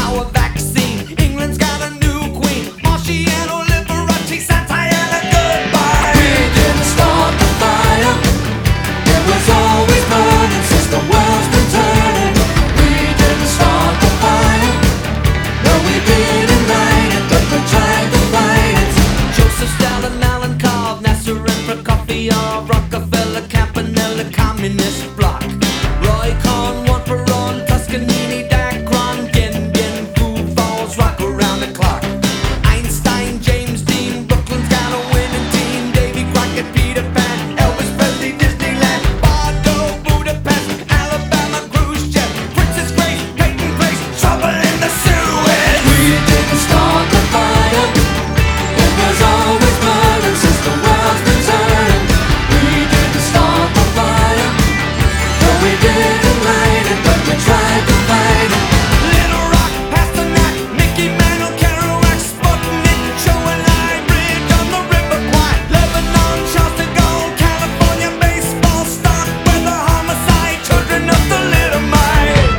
our vaccine. England's got a new queen, Marciano, Liberace, Santayana, goodbye. We didn't start the fire, it was always burning since the world's been turning. We didn't start the fire, no we didn't light it, but we tried to fight it. Joseph Stalin, Alan Cobb, Nasser and Prokofiev, Rockefeller, Campanella, Communist Bloc, Roy Cohn, one for on, Toscanini, Dacron, Gen Bien, Food Falls, rock around the clock. Einstein, James Dean, Brooklyn's got a winning team. Davy Crockett, Peter Pan, Elvis Presley, Disneyland, Bordeaux, Budapest, Alabama, Khrushchev, Princess Grace, Peyton Place, trouble in the Suez. We didn't start the fire, it was always burning since the world's been turning. We didn't start the fire, no we didn't light it, but we tried to fight it. Little Rock, Pasternak, Mickey Mantle, Kerouac, Sputnik, Show and Line, Bridge on the River Kwai, Lebanon, Charles de Gaulle, California, baseball, stock, weather, homicide, children of the Little Mile.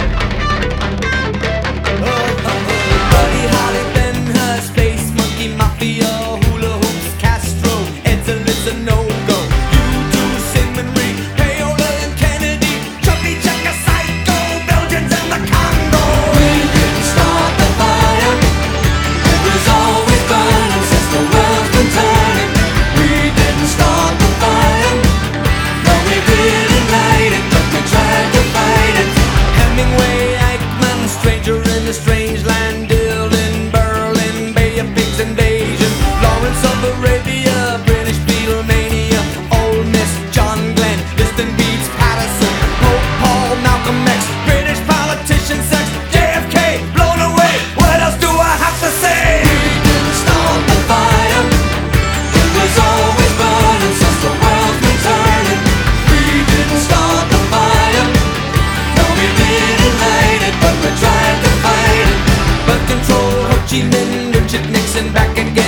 Buddy Holly, Ben Hur, Space Monkey, Mafia, Hula Hoops, Castro, Edsel is a no-go. U2, Sigmund Rhee, Paola and Kennedy, Chubby Checker, Psycho, Belgians and the Congo. We didn't start the fire, it was always burning since the world's been turning. We didn't start the fire, no we didn't light it, but we tried to fight it. Hemingway, Eichmann, Stranger in a Strange Land, Dylan, Berlin, Bay of Pigs invasion, Lawrence of Arabia, British Beatlemania, Ole Miss, John Glenn, Liston Beats, Patterson, Pope Paul, Malcolm X, British politician, sex, JFK, blown away. What else do I have to say? We didn't start the fire, it was always burning since the world's been turning. We didn't start the fire, no we didn't light it, but we tried to fight it. Birth control, Ho Chi Minh, Richard Nixon back again.